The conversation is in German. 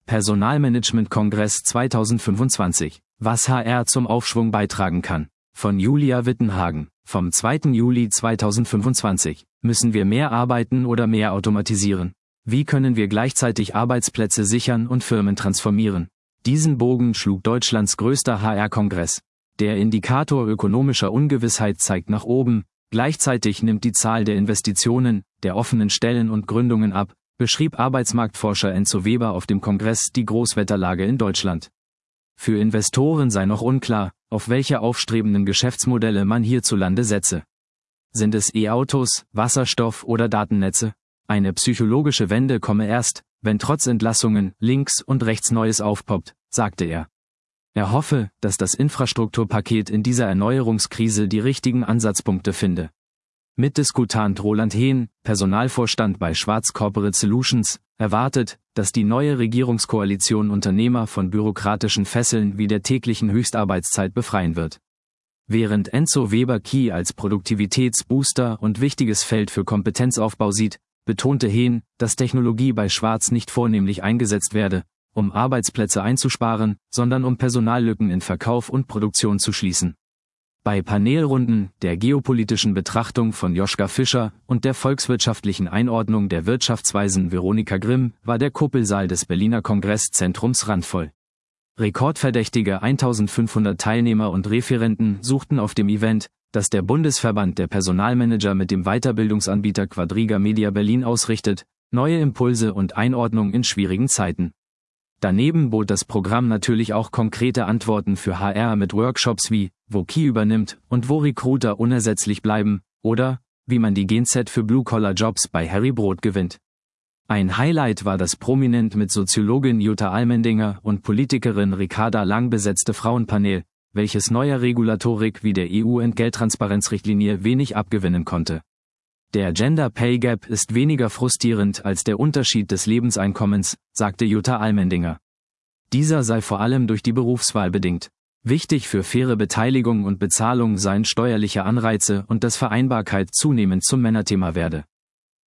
Personalmanagement-Kongress 2025. Was HR zum Aufschwung beitragen kann. Von Julia Wittenhagen. Vom 2. Juli 2025. Müssen wir mehr arbeiten oder mehr automatisieren? Wie können wir gleichzeitig Arbeitsplätze sichern und Firmen transformieren? Diesen Bogen schlug Deutschlands größter HR-Kongress. Der Indikator ökonomischer Ungewissheit zeigt nach oben, gleichzeitig nimmt die Zahl der Investitionen, der offenen Stellen und Gründungen ab, beschrieb Arbeitsmarktforscher Enzo Weber auf dem Kongress die Großwetterlage in Deutschland. Für Investoren sei noch unklar, auf welche aufstrebenden Geschäftsmodelle man hierzulande setze. Sind es E-Autos, Wasserstoff oder Datennetze? Eine psychologische Wende komme erst, wenn trotz Entlassungen links und rechts Neues aufpoppt, sagte er. Er hoffe, dass das Infrastrukturpaket in dieser Erneuerungskrise die richtigen Ansatzpunkte finde. Mitdiskutant Roland Hehn, Personalvorstand bei Schwarz Corporate Solutions, erwartet, dass die neue Regierungskoalition Unternehmer von bürokratischen Fesseln wie der täglichen Höchstarbeitszeit befreien wird. Während Enzo Weber Key als Produktivitätsbooster und wichtiges Feld für Kompetenzaufbau sieht, betonte Hehn, dass Technologie bei Schwarz nicht vornehmlich eingesetzt werde, um Arbeitsplätze einzusparen, sondern um Personallücken in Verkauf und Produktion zu schließen. Bei Panelrunden, der geopolitischen Betrachtung von Joschka Fischer und der volkswirtschaftlichen Einordnung der Wirtschaftsweisen Veronika Grimm war der Kuppelsaal des Berliner Kongresszentrums randvoll. Rekordverdächtige 1500 Teilnehmer und Referenten suchten auf dem Event, das der Bundesverband der Personalmanager mit dem Weiterbildungsanbieter Quadriga Media Berlin ausrichtet, neue Impulse und Einordnung in schwierigen Zeiten. Daneben bot das Programm natürlich auch konkrete Antworten für HR mit Workshops wie, wo Key übernimmt und wo Recruiter unersetzlich bleiben, oder, wie man die Gen-Z für Blue-Collar-Jobs bei Harry Brot gewinnt. Ein Highlight war das prominent mit Soziologin Jutta Almendinger und Politikerin Ricarda Lang besetzte Frauenpanel, welches neuer Regulatorik wie der EU-Entgelttransparenzrichtlinie wenig abgewinnen konnte. Der Gender Pay Gap ist weniger frustrierend als der Unterschied des Lebenseinkommens, sagte Jutta Almendinger. Dieser sei vor allem durch die Berufswahl bedingt. Wichtig für faire Beteiligung und Bezahlung seien steuerliche Anreize und dass Vereinbarkeit zunehmend zum Männerthema werde.